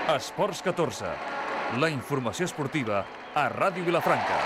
Esports 14, la informació esportiva a Ràdio Vilafranca.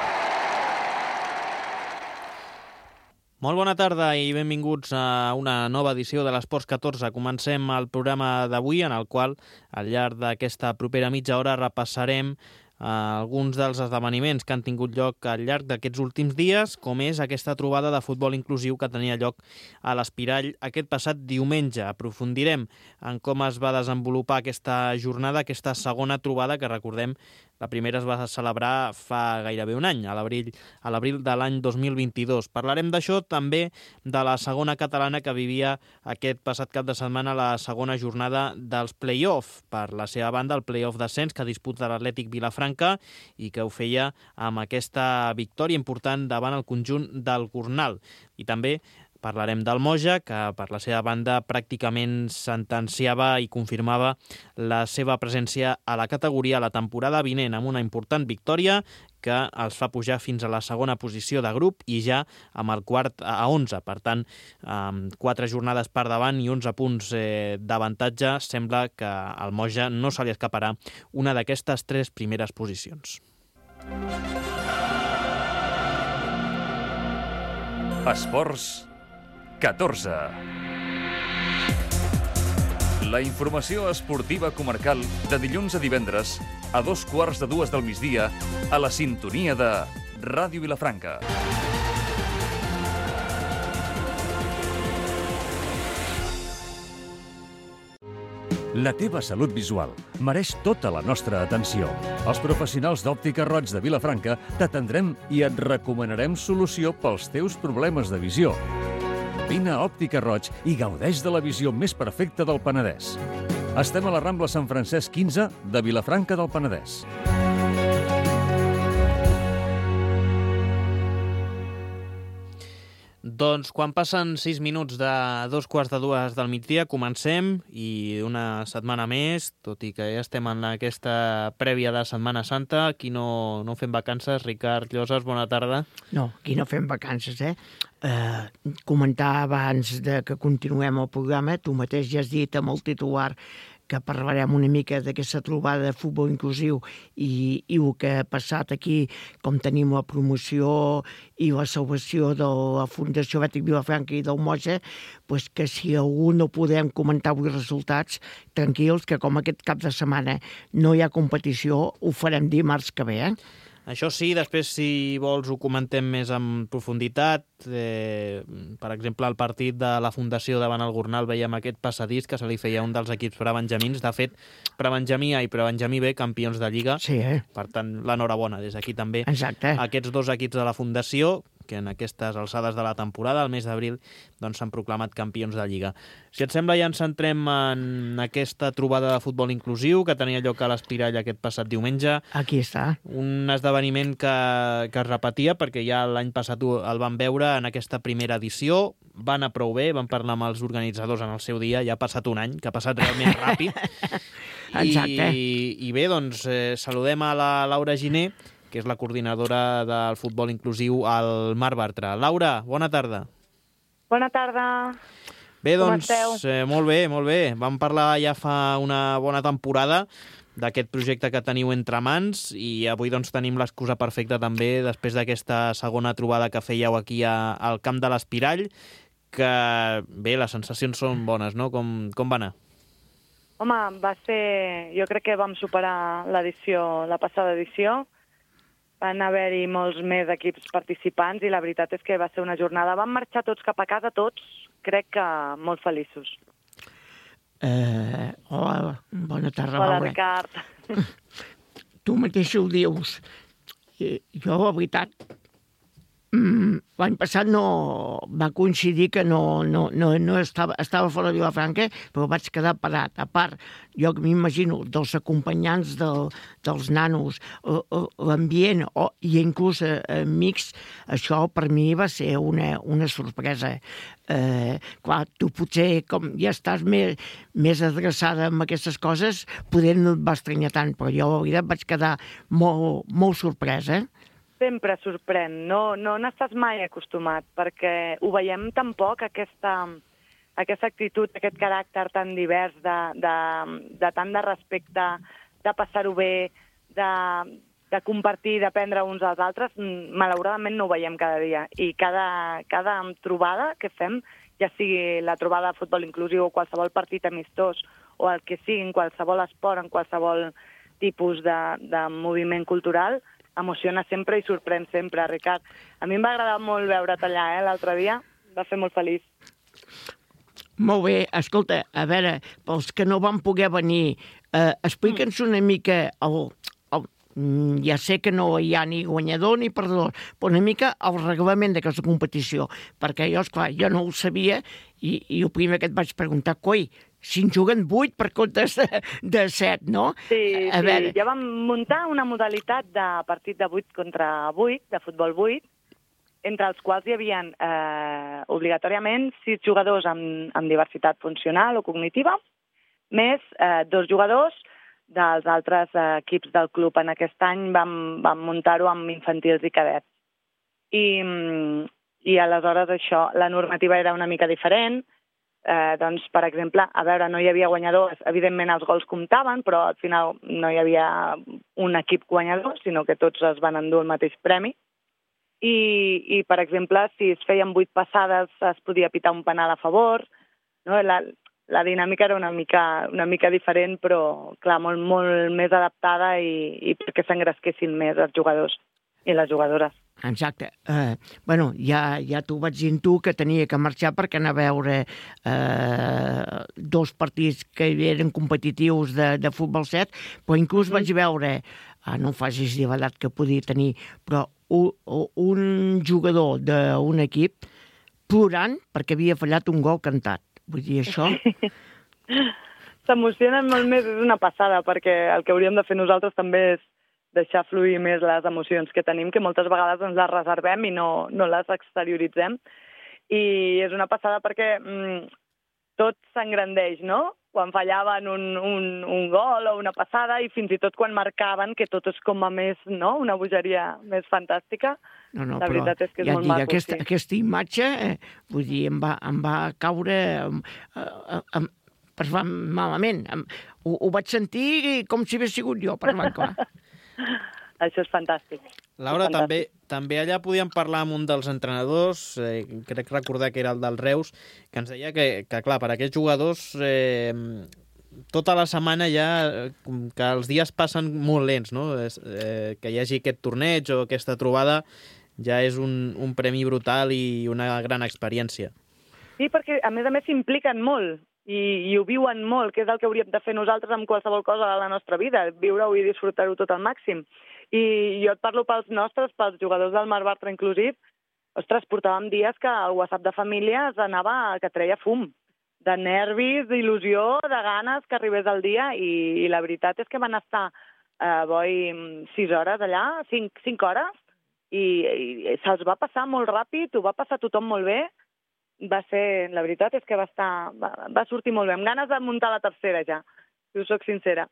Molt bona tarda i benvinguts a una nova edició de l'Esports 14. Comencem el programa d'avui, en el qual, al llarg d'aquesta propera mitja hora, repassarem alguns dels esdeveniments que han tingut lloc al llarg d'aquests últims dies, com és aquesta trobada de futbol inclusiu que tenia lloc a l'Espirall aquest passat diumenge. Aprofundirem en com es va desenvolupar aquesta jornada, aquesta segona trobada, que recordem, la primera es va celebrar fa gairebé un any, a l'abril de l'any 2022. Parlarem d'això, també de la segona catalana que vivia aquest passat cap de setmana la segona jornada dels play-off. Per la seva banda, el play-off d'ascens que disputa l'Atlètic Vilafranca i que ho feia amb aquesta victòria important davant el conjunt del Gornal. I també parlarem del Moja, que per la seva banda pràcticament sentenciava i confirmava la seva presència a la categoria la temporada vinent, amb una important victòria que els fa pujar fins a la segona posició de grup i ja amb el quart a 11. Per tant, amb 4 jornades per davant i 11 punts d'avantatge, sembla que al Moja no se li escaparà una d'aquestes 3 primeres posicions. Esports 14. La informació esportiva comarcal de dilluns a divendres a 2:15 del migdia a la sintonia de Ràdio Vilafranca. La teva salut visual mereix tota la nostra atenció. Els professionals d'Òptica Roig de Vilafranca t'atendrem i et recomanarem solució pels teus problemes de visió. Vine a Òptica Roig i gaudeix de la visió més perfecta del Penedès. Estem a la Rambla Sant Francesc 15 de Vilafranca del Penedès. Doncs quan passen 6 minuts de 2:15 del migdia, comencem, i una setmana més, tot i que ja estem en aquesta prèvia de Setmana Santa. Aquí no fem vacances. Ricard Lloses, bona tarda. No, aquí no fem vacances, comentar abans que continuem el programa, tu mateix ja has dit amb el titular que parlarem una mica d'aquesta trobada de futbol inclusiu i el que ha passat aquí, com tenim la promoció i la salvació de la Fundació Bètic Vilafranca i del Moja, pues que si algú no podem comentar avui resultats, tranquils, que com aquest cap de setmana no hi ha competició, ho farem dimarts que ve, Això sí, després, si vols, ho comentem més en profunditat. Per exemple, el partit de la Fundació davant el Gornal, veiem aquest passadís que se li feia un dels equips prebenjamins. De fet, prebenjamí A i prebenjamí B, campions de Lliga. Sí, Per tant, l'enhorabona des d'aquí també. Exacte. Aquests 2 equips de la Fundació, que en aquestes alçades de la temporada, al mes d'abril, doncs s'han proclamat campions de Lliga. Si et sembla, ja ens centrem en aquesta trobada de futbol inclusiu que tenia lloc a l'Espirall aquest passat diumenge. Aquí està. Un esdeveniment que es repetia, perquè ja l'any passat el vam veure en aquesta primera edició. Va anar prou bé, vam parlar amb els organitzadors en el seu dia, ja ha passat un any, que ha passat realment ràpid. Exacte. I bé, doncs saludem a la Laura Giner, que és la coordinadora del futbol inclusiu al Mar Bartra. Laura, bona tarda. Bona tarda. Bé, Com doncs, esteu? Molt bé, molt bé. Vam parlar ja fa una bona temporada d'aquest projecte que teniu entre mans i avui doncs tenim l'excusa perfecta també després d'aquesta segona trobada que fèieu aquí al camp de l'Espirall, que bé, les sensacions són bones, no? Com va anar? Home, jo crec que vam superar la passada edició. Van haver-hi molts més equips participants i la veritat és que va ser una jornada. Vam marxar tots cap a casa, tots, crec que molt feliços. Hola, bona tarda, Hola, Laura. Ricard. Tu mateix ho dius. Jo, la veritat, l'any passat no va coincidir que no estava fora de Vilafranca, però vaig quedar parat. A part, jo m'imagino dels acompanyants dels nanos, l'ambient i inclús amics, això per mi va ser una sorpresa. Clar, tu potser, com ja estàs més adreçada amb aquestes coses, poder no et va estranyar tant, però jo, la veritat, vaig quedar molt sorpresa. Sempre sorprèn, no n'estàs mai acostumat, perquè ho veiem tan poc, aquesta actitud, aquest caràcter tan divers, de tant de respecte de passar-ho bé, de compartir, d'aprendre uns als altres, malauradament no ho veiem cada dia. I cada trobada que fem, ja sigui la trobada de futbol inclusiu o qualsevol partit amistós o el que sigui, en qualsevol esport, en qualsevol tipus de moviment cultural, emociona sempre i sorprèn sempre, Ricard. A mi em va agradar molt veure't allà, l'altre dia. Em va fer molt feliç. Molt bé. Escolta, a veure, pels que no van poder venir, explica'ns una mica ja sé que no hi ha ni guanyador ni perdedor, però una mica el reglament d'aquesta competició, perquè jo, esclar, jo no ho sabia i el primer que et vaig preguntar, coi, si en juguen 8 per comptes de 7, no? Sí, ja vam muntar una modalitat de partit de 8 contra 8, de futbol 8, entre els quals hi havia obligatòriament 6 jugadors amb diversitat funcional o cognitiva, més 2 jugadors dels altres equips del club. En aquest any vam muntar-ho amb infantils i cadets. I aleshores això, la normativa era una mica diferent. Doncs, per exemple, a veure, no hi havia guanyadors, evidentment els gols comptaven, però al final no hi havia un equip guanyador, sinó que tots es van endur el mateix premi. I per exemple, si es feien 8 passades es podia pitar un penal a favor, no? La dinàmica era una mica diferent, però, clar, molt més adaptada i perquè s'engresquessin més els jugadors i les jugadores. Exacte. Bueno, ja t'ho vaig dir tu, que tenia que marxar perquè anar a veure 2 partits que eren competitius de futbol 7, però inclús vaig veure, no em facis dir l'edat que podia tenir, però un jugador d'un equip plorant perquè havia fallat un gol cantat. Vull dir, això... S'emocionen molt més, és una passada, perquè el que hauríem de fer nosaltres també és deixar fluir més les emocions que tenim, que moltes vegades ens les reservem i no les exterioritzem. I és una passada perquè tot s'engrandeix, no? Quan fallaven un gol o una passada i fins i tot quan marcaven, que tot és com a més, no? Una bogeria més fantàstica. No, la veritat és que és molt maco. Aquesta imatge, vull dir, em va caure malament. Ho vaig sentir com si hagués sigut jo, parlant clar. Això és fantàstic. Laura, també allà podíem parlar amb un dels entrenadors, crec recordar que era el del Reus, que ens deia que clar, per aquests jugadors tota la setmana ja que els dies passen molt lents, no? Que hi hagi aquest torneig o aquesta trobada ja és un premi brutal i una gran experiència. Sí, perquè a més s'impliquen molt i ho viuen molt, que és el que hauríem de fer nosaltres amb qualsevol cosa de la nostra vida, viure-ho i disfrutar-ho tot al màxim. I jo et parlo pels nostres, pels jugadors del Mar Bartra inclusive. Ostres, portàvem dies que el WhatsApp de família que treia fum, de nervis, d'il·lusió, de ganes que arribés el dia, i la veritat és que van estar 6 hores allà, 5 hores, i se'ls va passar molt ràpid, ho va passar tothom molt bé. La veritat és que va sortir molt bé, amb ganes de muntar la tercera ja, si us soc sincera.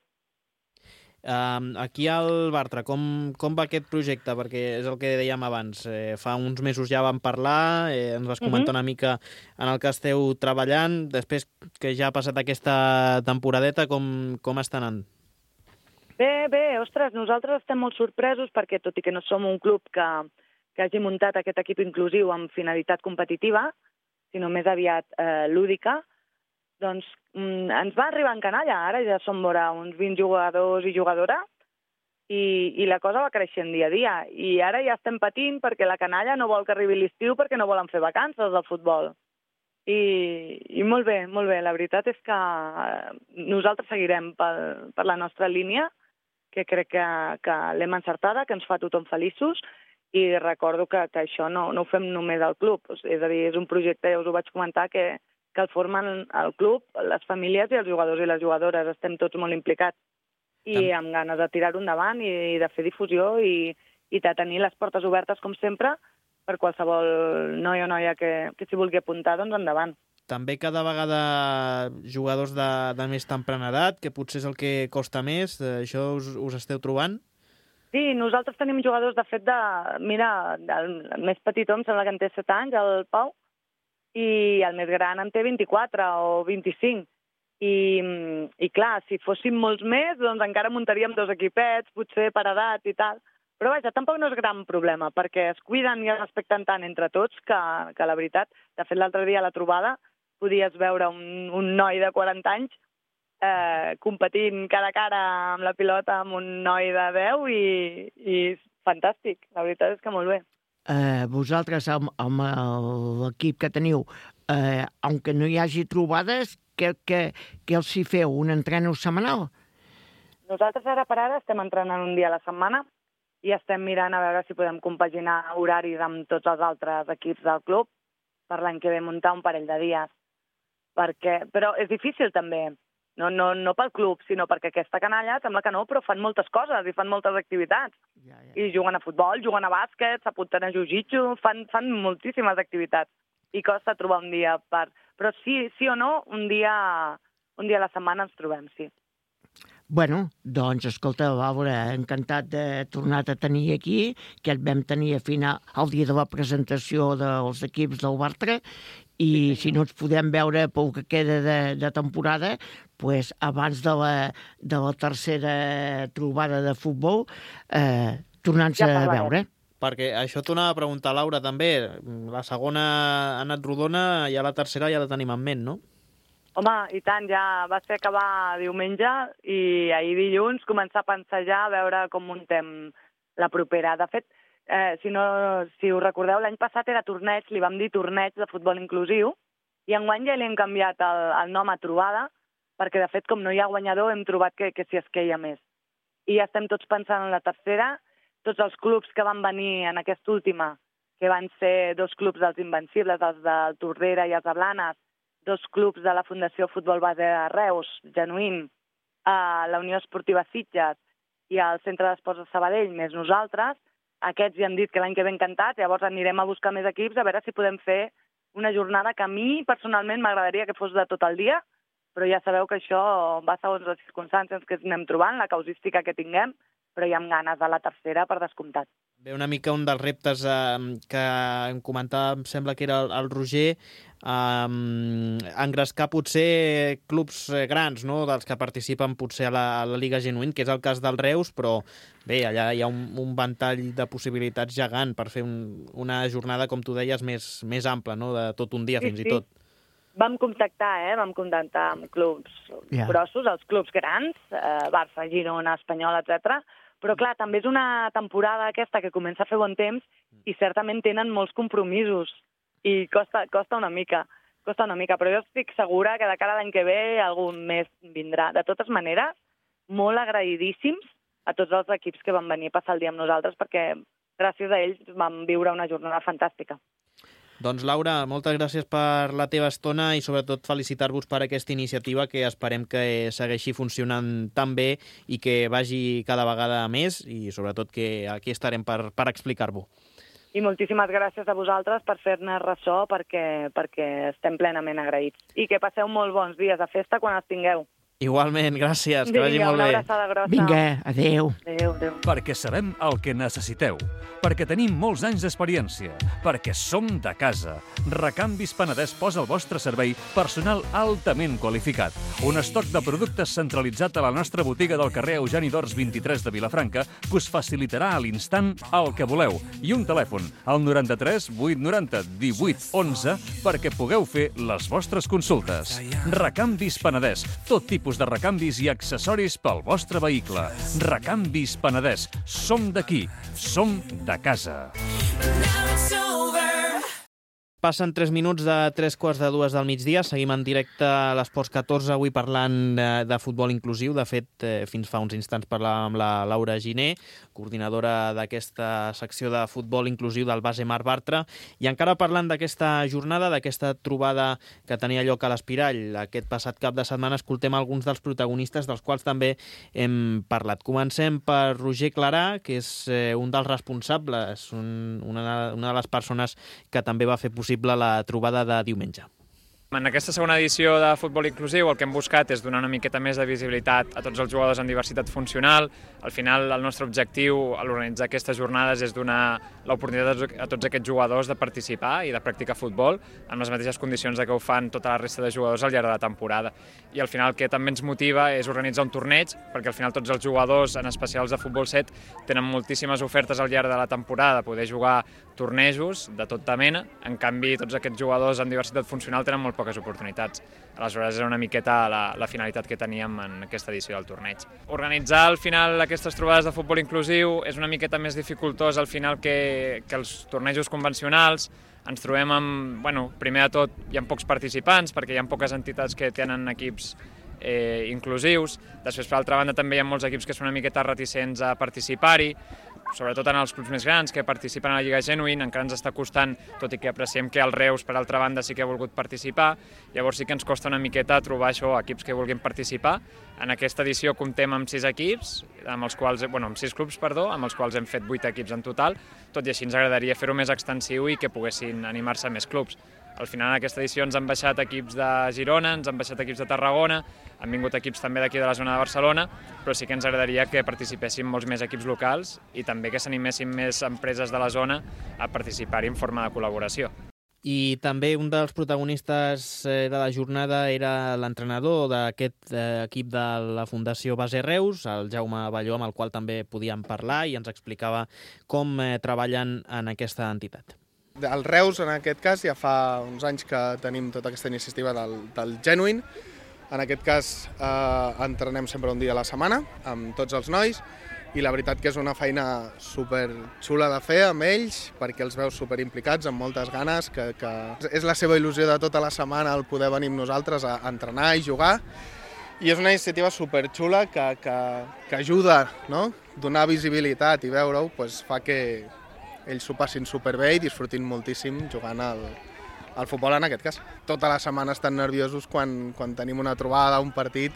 Aquí al Bartra, com va aquest projecte? Perquè és el que dèiem abans, fa uns mesos ja vam parlar, ens vas comentar una mica en el que esteu treballant, després que ja ha passat aquesta temporadeta, com està anant? Bé, ostres, nosaltres estem molt sorpresos perquè, tot i que no som un club que hagi muntat aquest equip inclusiu amb finalitat competitiva, sinó més aviat lúdica, doncs ens va arribar en canalla. Ara ja som uns 20 jugadors i jugadores i la cosa va creixent dia a dia. I ara ja estem patint perquè la canalla no vol que arribi l'estiu perquè no volen fer vacances del futbol. I molt bé, molt bé. La veritat és que nosaltres seguirem per la nostra línia, que crec que l'hem encertada, que ens fa tothom feliços, i recordo que això no ho fem només al club. És a dir, és un projecte, ja us ho vaig comentar, que el formen el club, les famílies i els jugadors i les jugadores. Estem tots molt implicats i amb ganes de tirar-ho endavant i de fer difusió i de tenir les portes obertes, com sempre, per qualsevol noi o noia que s'hi vulgui apuntar, doncs endavant. També cada vegada jugadors de més temprana edat, que potser és el que costa més, això us esteu trobant? Sí, nosaltres tenim jugadors, de fet, mira, el més petitó em sembla que en té 7 anys, el Pau, i el més gran en té 24 o 25. I clar, si fóssim molts més, doncs encara muntaríem 2 equipets, potser per edat i tal. Però vaja, tampoc no és gran problema, perquè es cuiden i es respecten tant entre tots que la veritat, de fet l'altre dia a la trobada podies veure un noi de 40 anys competint cara a cara amb la pilota amb un noi de 10 i fantàstic, la veritat és que molt bé. Vosaltres, amb l'equip que teniu, aunque no hi hagi trobades, què els hi feu? Un entreno setmanal? Nosaltres ara per ara estem entrenant un dia a la setmana i estem mirant a veure si podem compaginar horaris amb tots els altres equips del club per l'any que ve muntar un parell de dies. Però és difícil també, no pel club, sinó perquè aquesta canalla sembla que no, però fan moltes coses i fan moltes activitats. I juguen a futbol, juguen a bàsquet, s'apunten a jiu-jitsu, fan moltíssimes activitats. I costa trobar un dia Però sí o no, un dia a la setmana ens trobem, sí. Bueno, doncs, escolta, Laura, encantat de tornar a tenir aquí, que et vam tenir al dia de la presentació dels equips del Bartra, i si no ens podem veure pel que queda de temporada, pues, abans de la tercera trobada de futbol, tornant-se a veure. Perquè això t'ho anava a preguntar, Laura, també. La segona ha anat rodona, ja la tercera ja la tenim en ment, no? Home, i tant, ja va ser acabar diumenge i ahir dilluns començar a pensejar a veure com muntem la propera. De fet, si us recordeu, l'any passat era torneig, li vam dir torneig de futbol inclusiu, i enguany ja li hem canviat el nom a trobada, perquè de fet, com no hi ha guanyador, hem trobat que s'hi esqueia més. I ja estem tots pensant en la tercera. Tots els clubs que van venir en aquesta última, que van ser 2 clubs dels Invencibles, els del Tordera i els de Blanes, 2 clubs de la Fundació Futbol Base de Reus, Genuïn, la Unió Esportiva Sitges i el Centre d'Esports de Sabadell, més nosaltres, aquests ja han dit que l'any que ve encantats, llavors anirem a buscar més equips a veure si podem fer una jornada que a mi personalment m'agradaria que fos de tot el dia, però ja sabeu que això va segons les circumstàncies que anem trobant, la causística que tinguem, però hi ha ganes de la tercera per descomptat. Bé, una mica un dels reptes que em comentava, em sembla que era el Roger, engrescar potser clubs grans, no?, dels que participen potser a la Lliga Genuïn, que és el cas del Reus, però bé, allà hi ha un ventall de possibilitats gegant per fer una jornada, com tu deies, més ampla, no?, de tot un dia fins i tot. Vam contactar amb clubs grossos, els clubs grans, Barça, Girona, Espanyol, etc. Però clar, també és una temporada aquesta que comença a fer bon temps i certament tenen molts compromisos i costa una mica, però jo estic segura que de cara a l'any que ve algun més vindrà. De totes maneres, molt agraïdíssims a tots els equips que van venir a passar el dia amb nosaltres perquè gràcies a ells vam viure una jornada fantàstica. Doncs, Laura, moltes gràcies per la teva estona i sobretot felicitar-vos per aquesta iniciativa que esperem que segueixi funcionant tan bé i que vagi cada vegada més i sobretot que aquí estarem per explicar-vos. I moltíssimes gràcies a vosaltres per fer-ne ressò perquè estem plenament agraïts. I que passeu molt bons dies de festa quan els tingueu. Igualment, gràcies, que vagi molt bé. Una abraçada grossa. Vinga, adéu. Adéu. Perquè sabem el que necessiteu, perquè tenim molts anys d'experiència, perquè som de casa. Recanvis Penedès posa al vostre servei personal altament qualificat. Un estoc de productes centralitzat a la nostra botiga del carrer Eugeni d'Ors 23 de Vilafranca que us facilitarà a l'instant el que voleu. I un telèfon, al 93 890 18 11, perquè pugueu fer les vostres consultes. Recanvis Penedès, tot tipus de recanvis i accessoris pel vostre vehicle. Recanvis Penedès. Som d'aquí. Som de casa. Passen 3 minuts de 3:45 del migdia. Seguim en directe a l'Esports 14, avui parlant de futbol inclusiu. De fet, fins fa uns instants parlàvem amb la Laura Giner, coordinadora d'aquesta secció de futbol inclusiu del Base Mar Bartra, i encara parlant d'aquesta jornada, d'aquesta trobada que tenia lloc a l'Espirall aquest passat cap de setmana, escoltem alguns dels protagonistes dels quals també hem parlat. Comencem per Roger Clarà, que és un dels responsables, una de les persones que també va fer possible la trobada de diumenge. En aquesta segona edició de Futbol Inclusiu el que hem buscat és donar una miqueta més de visibilitat a tots els jugadors amb diversitat funcional. Al final, el nostre objectiu a l'organitzar aquestes jornades és donar l'oportunitat a tots aquests jugadors de participar i de practicar futbol en les mateixes condicions que ho fan tota la resta de jugadors al llarg de la temporada. I al final el que també ens motiva és organitzar un torneig, perquè al final tots els jugadors, en especial els de futbol 7, tenen moltíssimes ofertes al llarg de la temporada, poder jugar tornejos de tota mena. En canvi, tots aquests jugadors amb diversitat funcional tenen molt poques oportunitats. Aleshores, era una miqueta la finalitat que teníem en aquesta edició del torneig. Organitzar al final aquestes trobades de futbol inclusiu és una miqueta més dificultós al final que els tornejos convencionals. Ens trobem amb, primer de tot, hi ha pocs participants perquè hi ha poques entitats que tenen equips inclusius. Després, per altra banda, també hi ha molts equips que són una miqueta reticents a participar-hi, sobretot en els clubs més grans que participen a la Lliga Genuine. Encara ens està costant, tot i que apreciem que el Reus, per altra banda, sí que ha volgut participar. Llavors sí que ens costa una miqueta trobar equips que vulguin participar. En aquesta edició comptem amb 6 equips, amb 6 clubs, amb els quals hem fet 8 equips en total. Tot i així ens agradaria fer-ho més extensiu i que poguessin animar-se més clubs. Al final, en aquesta edició ens han baixat equips de Girona, ens han baixat equips de Tarragona, han vingut equips també d'aquí de la zona de Barcelona, però sí que ens agradaria que participessin molts més equips locals i també que s'animessin més empreses de la zona a participar-hi en forma de col·laboració. I també un dels protagonistes de la jornada era l'entrenador d'aquest equip de la Fundació Base Reus, el Jaume Balló, amb el qual també podíem parlar i ens explicava com treballen en aquesta entitat. El Reus, en aquest cas, ja fa uns anys que tenim tota aquesta iniciativa del Genuine. En aquest cas, entrenem sempre un dia a la setmana amb tots els nois i la veritat que és una feina superxula de fer amb ells perquè els veus superimplicats, amb moltes ganes, que és la seva il·lusió de tota la setmana el poder venir amb nosaltres a entrenar i jugar. I és una iniciativa superxula que ajuda, no? Donar visibilitat i veure-ho fa que ells s'ho passin superbé i disfrutin moltíssim jugant al futbol en aquest cas. Tota la setmana estan nerviosos quan tenim una trobada, un partit,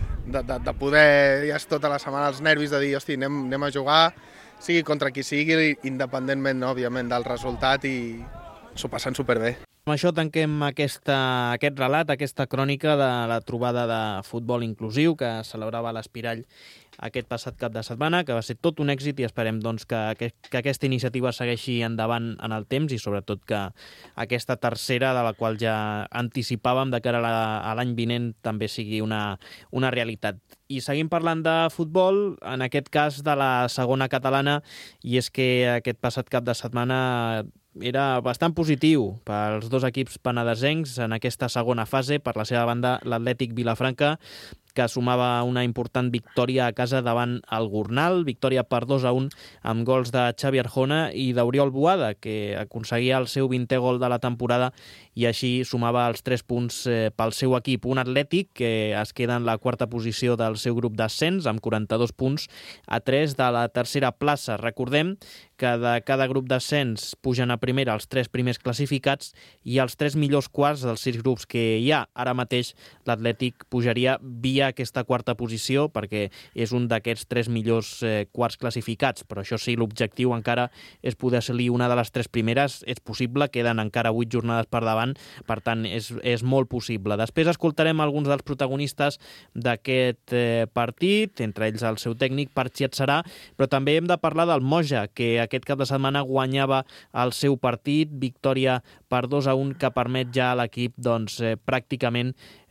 de poder, ja és tota la setmana els nervis de dir, hosti, anem a jugar, sigui contra qui sigui, independentment, no, òbviament, del resultat, i s'ho passen superbé. Amb això tanquem aquest relat, aquesta crònica de la trobada de futbol inclusiu que celebrava l'Espirall aquest passat cap de setmana, que va ser tot un èxit i esperem que aquesta iniciativa segueixi endavant en el temps i sobretot que aquesta tercera, de la qual ja anticipàvem de cara a l'any vinent, també sigui una realitat. I seguim parlant de futbol, en aquest cas de la segona catalana, i és que aquest passat cap de setmana era bastant positiu pels dos equips penedesencs en aquesta segona fase. Per la seva banda, l'Atlètic Vilafranca, que sumava una important victòria a casa davant el Gornal, victòria per 2-1 amb gols de Xavi Arjona i d'Oriol Boada, que aconseguia el seu 20è gol de la temporada i així sumava els 3 punts pel seu equip. Un Atlètic que es queda en la quarta posició del seu grup d'ascens amb 42 punts a 3 de la tercera plaça. Recordem que de cada grup d'ascens pugen a primera els 3 primers classificats i els 3 millors quarts dels 6 grups que hi ha. Ara mateix l'Atlètic pujaria via aquesta quarta posició perquè és un d'aquests 3 millors quarts classificats, però això sí, l'objectiu encara és poder assolir una de les 3 primeres. És possible, queden encara 8 jornades per davant, per tant és molt possible. Després escoltarem alguns dels protagonistes d'aquest partit, entre ells el seu tècnic, Parchi Atzarà, però també hem de parlar del Moja, que aquest cap de setmana guanyava el seu partit, victòria per 2-1, que permet ja a l'equip pràcticament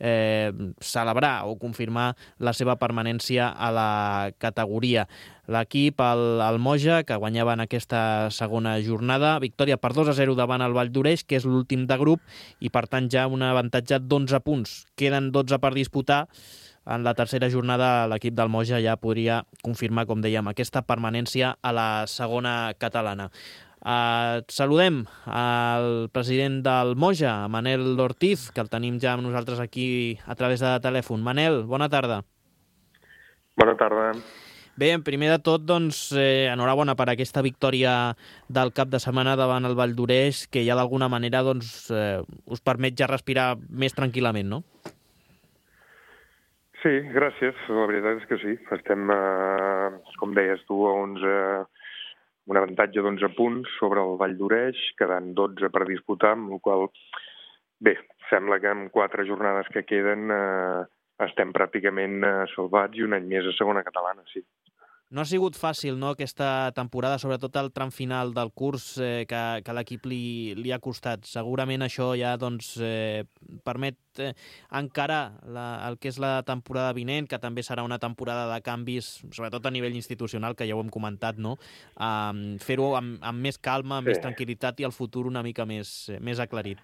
celebrar o confirmar la seva permanència a la categoria. L'equip, el Moja, que guanyava en aquesta segona jornada, victòria per 2-0 davant el Valldoreix, que és l'últim de grup, i per tant ja un avantatge d'11 punts. Queden 12 per disputar. En la tercera jornada l'equip del Moja ja podria confirmar, com dèiem, aquesta permanència a la segona catalana. Saludem al president del Moja, Manel Ortiz, que el tenim ja amb nosaltres aquí a través de telèfon. Manel, bona tarda. Bona tarda. Bé, primer de tot, enhorabona per aquesta victòria del cap de setmana davant el Valldoreix, que ja d'alguna manera us permet ja respirar més tranquil·lament, no? Sí, gràcies. La veritat és que sí. Estem, com deies tu, a un avantatge d'11 punts sobre el Valldoreix, quedant 12 per disputar, amb la qual bé, sembla que amb 4 jornades que queden estem pràcticament salvats i un any més a segona catalana, sí. No ha sigut fàcil, no, aquesta temporada, sobretot el tram final del curs que l'equip li ha costat. Segurament això ja permet encarar el que és la temporada vinent, que també serà una temporada de canvis, sobretot a nivell institucional, que ja ho hem comentat, no? Fer-ho amb més calma, amb més tranquil·litat i el futur una mica més aclarit.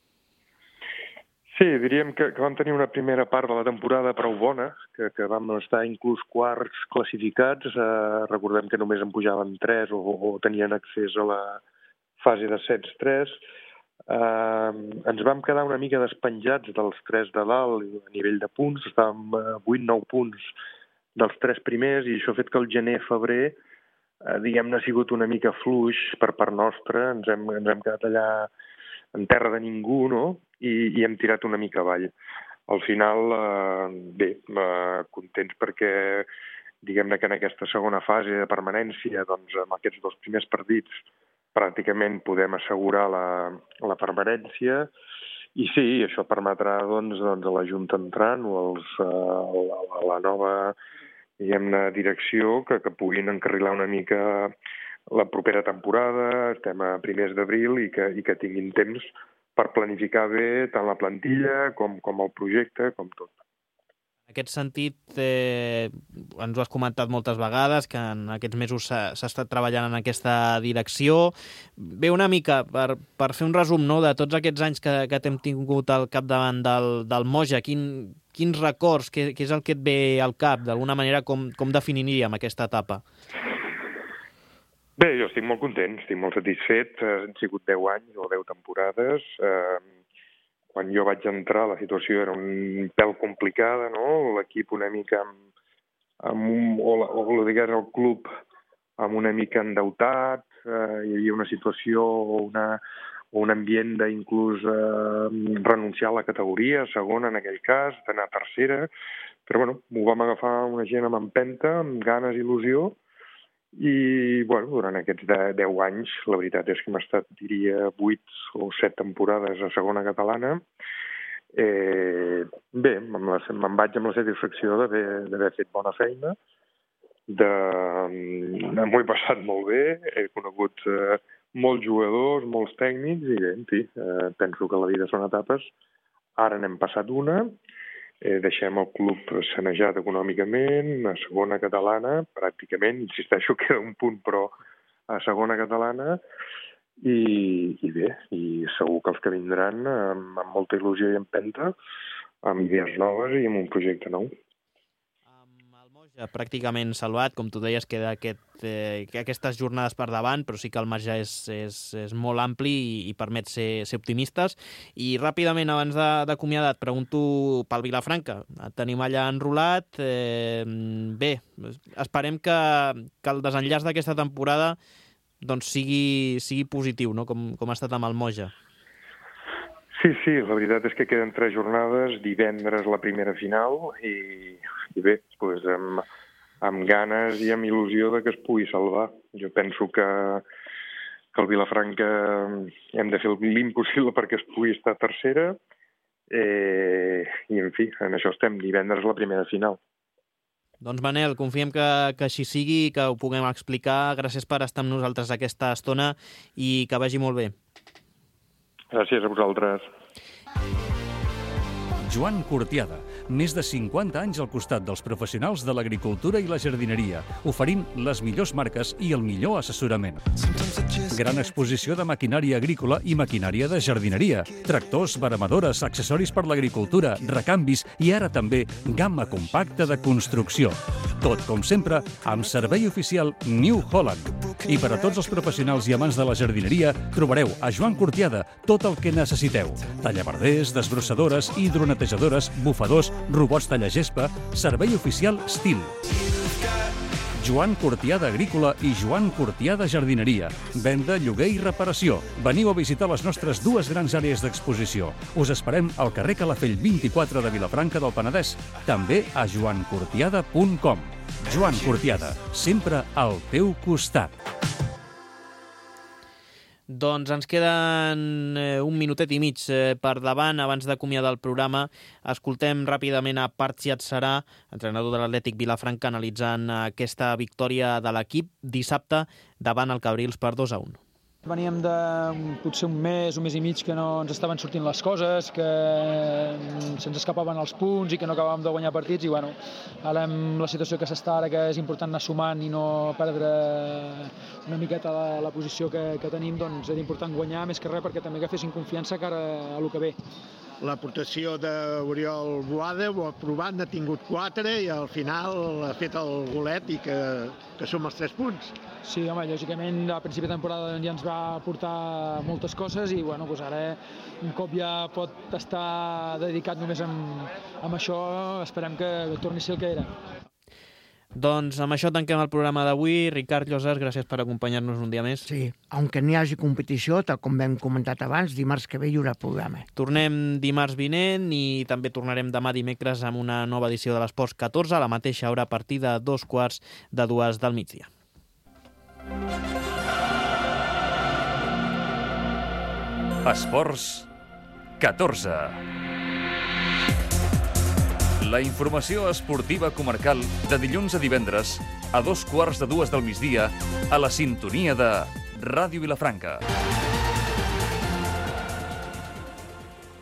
Sí, diríem que vam tenir una primera part de la temporada prou bona, que vam estar inclús quarts classificats. Recordem que només en pujaven 3 o tenien accés a la fase de sets 3. Ens vam quedar una mica despenjats dels 3 de dalt a nivell de punts. Estàvem a 8-9 punts dels 3 primers i això ha fet que el gener-febrer diguem-ne ha sigut una mica fluix per part nostra. Ens hem quedat allà en terra de ningú, no? I hem tirat una mica avall. Al final, contents perquè, diguem-ne que en aquesta segona fase de permanència, doncs amb aquests 2 primers partits, pràcticament podem assegurar la permanència. I sí, això permetrà doncs a la Junta entrant o a la nova, diguem-ne, direcció que puguin encarrilar una mica la propera temporada. Estem a primers d'abril i que tinguin temps per planificar bé tant la plantilla com el projecte, com tot. En aquest sentit, ens ho has comentat moltes vegades, que en aquests mesos s'ha estat treballant en aquesta direcció. Bé, una mica, per fer un resum, no, de tots aquests anys que t'hem tingut al capdavant del Moja, quins records, què és el que et ve al cap? D'alguna manera, com definiríem aquesta etapa? Bé, jo estic molt content, estic molt satisfet. Han sigut 10 anys o 10 temporades. Quan jo vaig entrar la situació era un pèl complicada, no? L'equip una mica el club amb una mica endeutat, hi havia una situació o un ambient d'inclús renunciar a la categoria, segona en aquell cas, d'anar a tercera, però bueno, ho vam agafar una gent amb empenta, amb ganes i il·lusió. I, durant aquests 10 anys, la veritat és que hem estat, diria, 8 o 7 temporades a segona catalana. Bé, me'n vaig amb la satisfacció d'haver fet bona feina. M'ho he passat molt bé, he conegut molts jugadors, molts tècnics, i bé, en fi, penso que la vida són etapes. Ara n'hem passat una. Deixem el club sanejat econòmicament, a segona catalana, pràcticament, insisteixo, queda un punt, però a segona catalana, i bé, i segur que els que vindran amb molta il·lusió i empenta, amb idees noves i amb un projecte nou. Pràcticament salvat, com tu deies, queda aquestes jornades per davant, però sí que el marge és molt ampli i permet ser optimistes. I ràpidament, abans d'acomiadar, et pregunto pel Vilafranca. Et tenim allà enrolat. Bé, esperem que el desenllaç d'aquesta temporada doncs sigui positiu, no? Com ha estat amb el Moja. Sí, la veritat és que queden 3 jornades, divendres la primera final, i bé, doncs amb ganes i amb il·lusió de que es pugui salvar. Jo penso que el Vilafranca hem de fer l'impossible perquè es pugui estar tercera, i en fi, en això estem, divendres la primera final. Doncs Manel, confiem que així sigui, que ho puguem explicar. Gràcies per estar amb nosaltres aquesta estona i que vagi molt bé. Gràcies a vosaltres. Joan Cortiada, més de 50 anys al costat dels professionals de l'agricultura i la jardineria, oferint les millors marques i el millor assessorament. Gran exposició de maquinària agrícola i maquinària de jardineria, tractors, veremadores, accessoris per l'agricultura, recanvis i ara també gamma compacta de construcció. Tot, com sempre, amb servei oficial New Holland. I per a tots els professionals i amants de la jardineria trobareu a Joan Cortiada tot el que necessiteu. Tallaverders, desbrossadores, hidronetejadores, bufadors, robots tallagespa, servei oficial Stihl. Joan Cortiada Agrícola i Joan Cortiada Jardineria. Venda, lloguer i reparació. Veniu a visitar les nostres 2 grans àrees d'exposició. Us esperem al carrer Calafell 24 de Vilafranca del Penedès. També a joancortiada.com. Joan Cortiada, sempre al teu costat. Doncs ens queden un minutet i mig per davant abans d'acomiadar el programa. Escoltem ràpidament a Partxiat Sarà, entrenador de l'Atlètic Vilafranca, analitzant aquesta victòria de l'equip dissabte davant el Cabrils per 2-1. Veníem de potser un mes i mig que no ens estaven sortint les coses, que se'ns escapaven els punts i que no acabàvem de guanyar partits i bueno, ara amb la situació que s'està ara, que és important anar sumant i no perdre una miqueta la posició que tenim, doncs era important guanyar més que res perquè també agafessin confiança cara a lo que ve. L'aportació d'Oriol Boada ho ha provat, n'ha tingut 4 i al final ha fet el golet i que som els 3 punts. Sí, home, lògicament a principi de temporada ja ens va aportar moltes coses i bueno, doncs ara un cop ja pot estar dedicat només amb això, esperem que torni a ser el que era. Doncs amb això tanquem el programa d'avui. Ricard Llosas, gràcies per acompanyar-nos un dia més. Sí, aunque n'hi hagi competició, tal com vam comentat abans, dimarts que ve hi haurà programa. Tornem dimarts vinent i també tornarem demà dimecres amb una nova edició de l'Esports 14 a la mateixa hora a partir de 2:45 del migdia. Esports 14. La informació esportiva comarcal de dilluns a divendres a 2:15 del migdia a la sintonia de Ràdio Vilafranca.